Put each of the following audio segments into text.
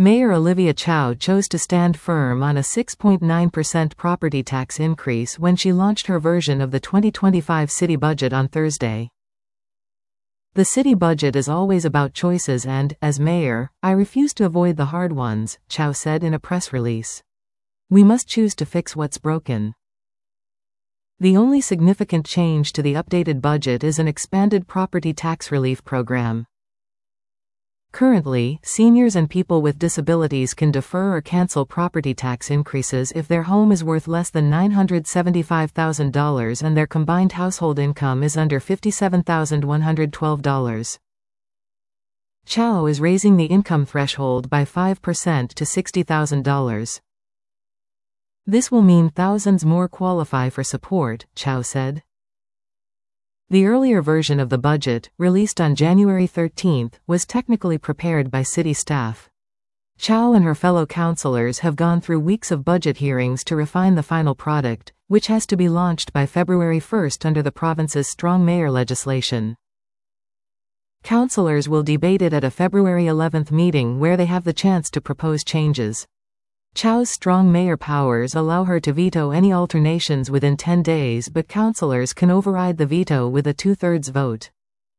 Mayor Olivia Chow chose to stand firm on a 6.9% property tax increase when she launched her version of the 2025 city budget on Thursday. "The city budget is always about choices and, as mayor, I refuse to avoid the hard ones," Chow said in a press release. "We must choose to fix what's broken." The only significant change to the updated budget is an expanded property tax relief program. Currently, seniors and people with disabilities can defer or cancel property tax increases if their home is worth less than $975,000 and their combined household income is under $57,112. Chow is raising the income threshold by 5% to $60,000. "This will mean thousands more qualify for support," Chow said. The earlier version of the budget, released on January 13, was technically prepared by city staff. Chow and her fellow councillors have gone through weeks of budget hearings to refine the final product, which has to be launched by February 1 under the province's Strong Mayor legislation. Councillors will debate it at a February 11 meeting where they have the chance to propose changes. Chow's strong mayor powers allow her to veto any alterations within 10 days, but councillors can override the veto with a 2/3 vote.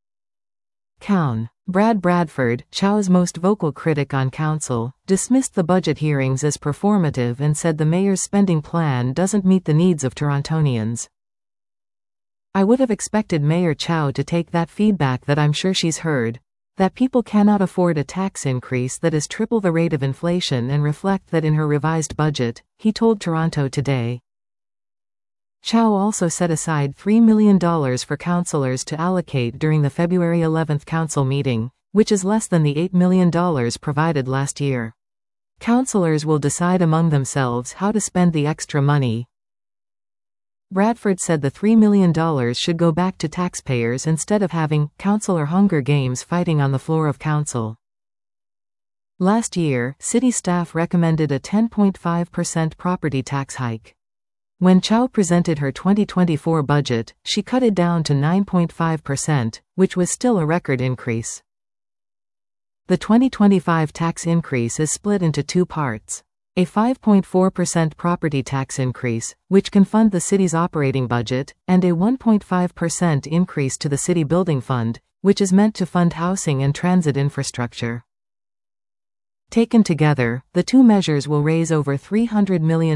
Brad Bradford, Chow's most vocal critic on council, dismissed the budget hearings as performative and said the mayor's spending plan doesn't meet the needs of Torontonians. "I would have expected Mayor Chow to take that feedback that I'm sure she's heard, that people cannot afford a tax increase that is triple the rate of inflation, and reflect that in her revised budget," he told Toronto Today. Chow also set aside $3 million for councillors to allocate during the February 11 council meeting, which is less than the $8 million provided last year. Councillors will decide among themselves how to spend the extra money. Bradford said the $3 million should go back to taxpayers instead of having councillor Hunger Games fighting on the floor of council. Last year, city staff recommended a 10.5% property tax hike. When Chow presented her 2024 budget, she cut it down to 9.5%, which was still a record increase. The 2025 tax increase is split into two parts. A 5.4% property tax increase, which can fund the city's operating budget, and a 1.5% increase to the city building fund, which is meant to fund housing and transit infrastructure. Taken together, the two measures will raise over $300 million.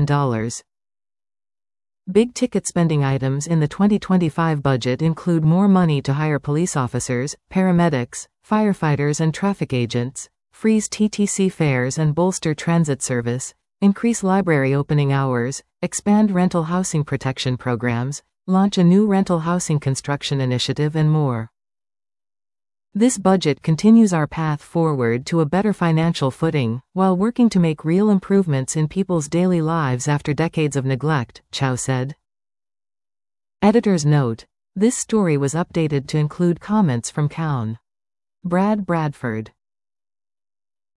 Big-ticket spending items in the 2025 budget include more money to hire police officers, paramedics, firefighters and traffic agents, freeze TTC fares and bolster transit service, increase library opening hours, expand rental housing protection programs, launch a new rental housing construction initiative, and more. This budget continues our path forward to a better financial footing, while working to make real improvements in people's daily lives after decades of neglect, Chow said. Editor's note: this story was updated to include comments from Brad Bradford.